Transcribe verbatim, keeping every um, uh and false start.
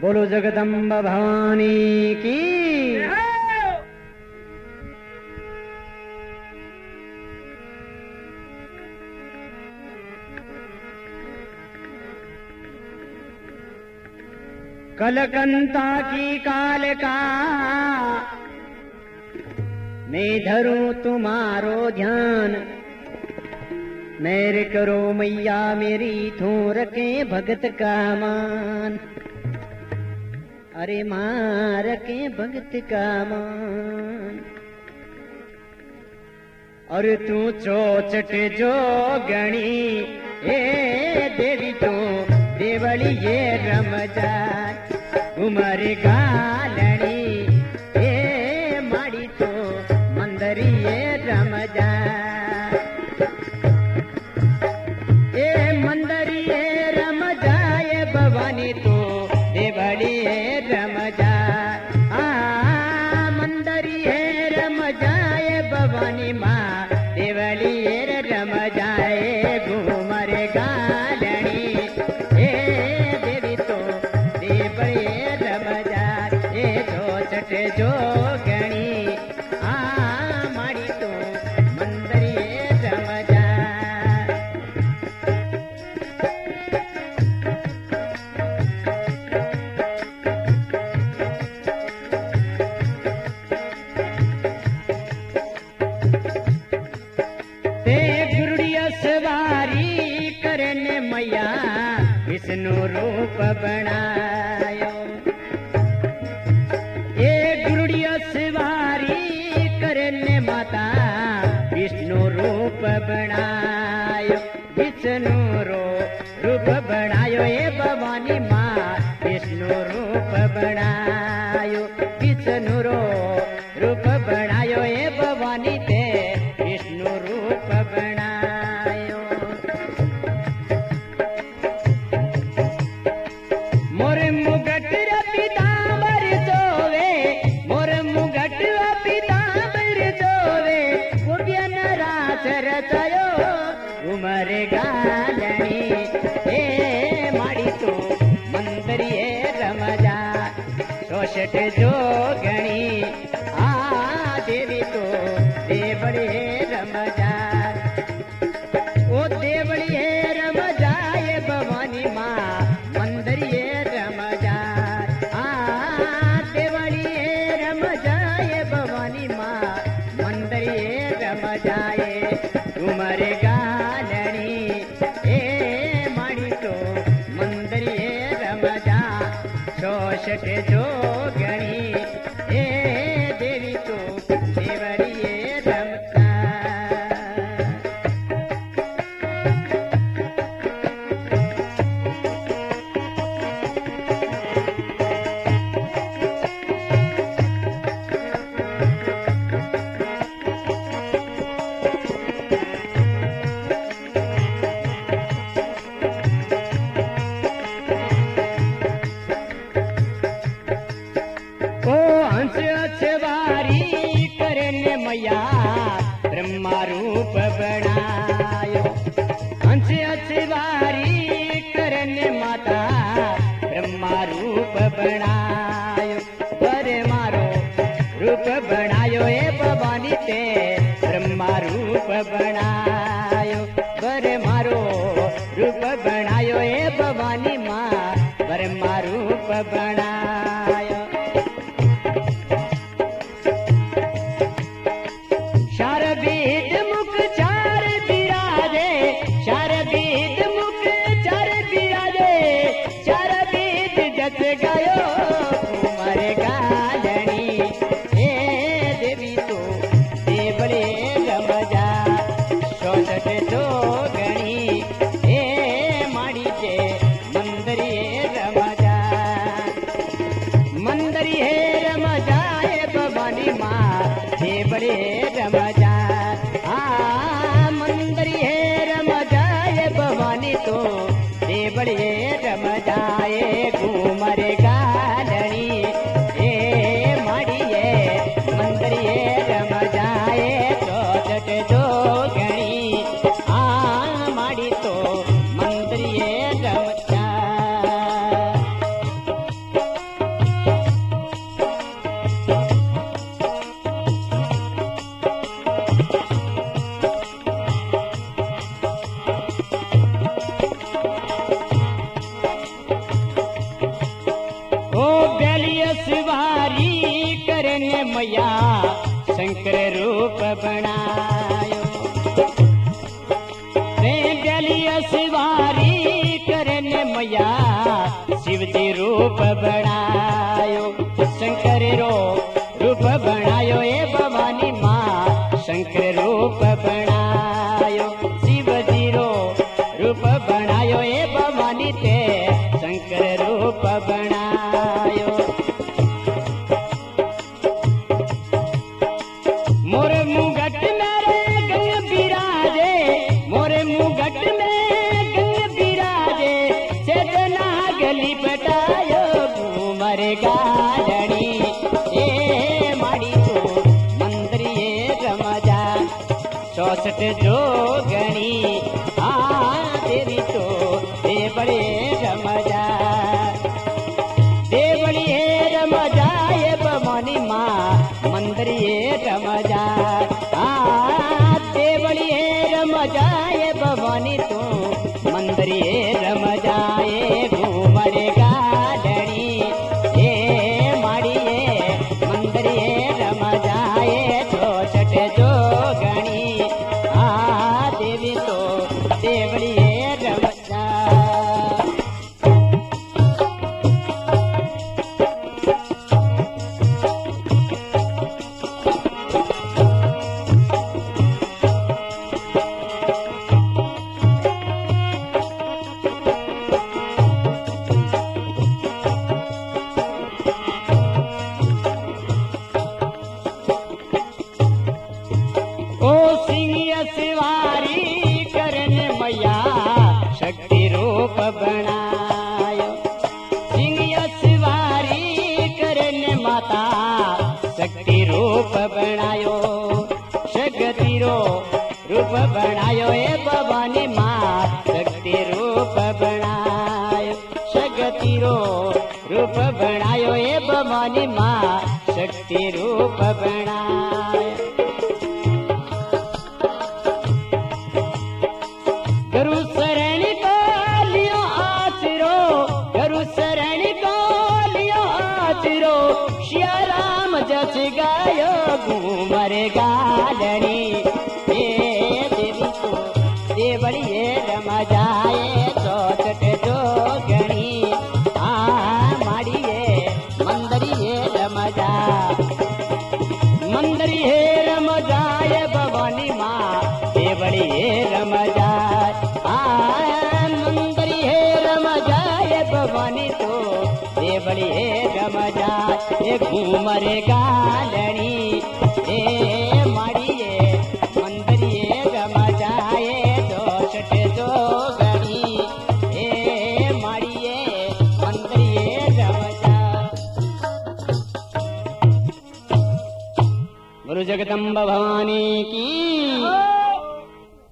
बोलो जगदम्बा भवानी की। कलकंता की काल का मैं धरूं तुम्हारो ध्यान, मेरे करो मैया मेरी थो रखे भगत का मान। अरे मां रखे भगत का मान। और तू चोचट जो गणी ए देवी तो देवली ये रमजान उमर गालनी ए माड़ी तो मंदरी ये रमजान ए मंदरी ये रमजाए भवानी तो देवली ये रमजान आ मंदरी ये रमजाए भवानी माँ देवली ये रमजाए घूमर गालनी ए देवी तो देवली ये रमजाए ए चोचट जो गणी आ माड़ी तो मंदरी ये रमजाए। ते गुरुड़िया सवारी करने मैया विष्णु रूप बनायो ए गुरुड़िया सवारी करने माता विष्णु रूप बनायो विष्णु रो रूप बनायो ए भवानी माँ विष्णु रूप बनायो विष्णु रो रूप बनायो ए भवानी ते विष्णु रूप बनायो। मोर मुगट पीतांबर जोवे मोर मुगट पीतांबर जोवे कुबियन रास रचयो उमर गालनी ए माड़ी तो मंदरी ए रमजा शोषट जो गणी आ देवी तो देवड़ी रमजा ओ देवड़ी रमजा ये भवानी माँ मंदरी रमजा आ देवड़ी रमजा ये भवानी माँ मंदरी रमजा ये उमर गालनी ए माड़ी तो मंदरी रमजा शोषट जो गणी ए देवी तो देवड़ी रमजा। ओ हंस अछवारी करने मैया ब्रह्मा रूप बनायो हंस अछवारी करने माता ब्रह्मा रूप बनायो पर मारो रूप बनायो ए भवानी ते ब्रह्मा रूप बनायो पर मारो रूप बनायो ए भवानी माँ ब्रह्मा रूप बनायो। शारबीद मुख चार बिराजे शारबीद मुख चार बिराजे शारबीद जस गयो उमर गालनी ए देवी तो देवले रमजा शोषट जो गणी ए माड़ी के मंदरी रमजा मंदरी है रमजा ए भवानी माँ देवले रमजा आ मंदरी है रमजा ए भवानी तो देवले रमजा ए घूमर गालनी ए माड़ी ए मंदरी रमजा ए चोचट जो गणी आ माड़ी तो मंदरी रमजा। मैया शंकर रूप बनायो। बेलिया सवारी करने मैया शिव जी रूप बनायो। शंकर रो रूप बनायो ए भवानी माँ शंकर रूप बनायो। शिव जी रो रूप बनायो ए भवानी ते शंकर रूप बनायो। मोरे मुगट मेरे गंग बिराजे, मोरे मुगट में गंग बिराजे, चेतना गली पटायो घूमर गाड़ी ए माड़ी तो मंदिर ये रमजा चौसठ जोगणी हाँ तेरी तो देवड़े रमजा। देवड़ी है रमजा ये भवानी माँ मंदिर ये रमजा। हाँ देवड़ी है रमजा ये भवानी तो मंदिर ये रमजा। ये घूमर गाड़ी ये माड़ी ये मंदिर ये रमजा। ये चौसठ जोगणी हाँ देवी तो देवड़ी ये रमजा। ओ सिंह सवारी करने मैया शक्ति रूप बनायो। सिंह सवारी करने माता शक्ति रूप बनायो। शक्ति रो रूप बनायो ए भवानी माँ शक्ति रूप बनायो। शक्ति रो रूप बनायो ए भवानी माँ शक्ति रूप बनायो। गुरु शरण को लियो आसरो, गुरु शरण को लियो आसरो, श्या राम जस गायो घूमर गाड़ी ये देवी को देवड़ी ये रमजा। ये चौसठ जोगणी हाँ माड़ी ये मंदिर ये रमजा। मंदिर ये रमजा ये भवानी माँ देवड़ी ये रमजा। मंदिर हे रमजा ये भवानी तो देवड़ी हे रमजा। ये घूमर गालनी ए माड़ी ये मंदिर ये रमजा। ये चौसठ जोगणी ए माड़ी ये मंदिर ये रमजा। गुरु जगदम्बा भवानी की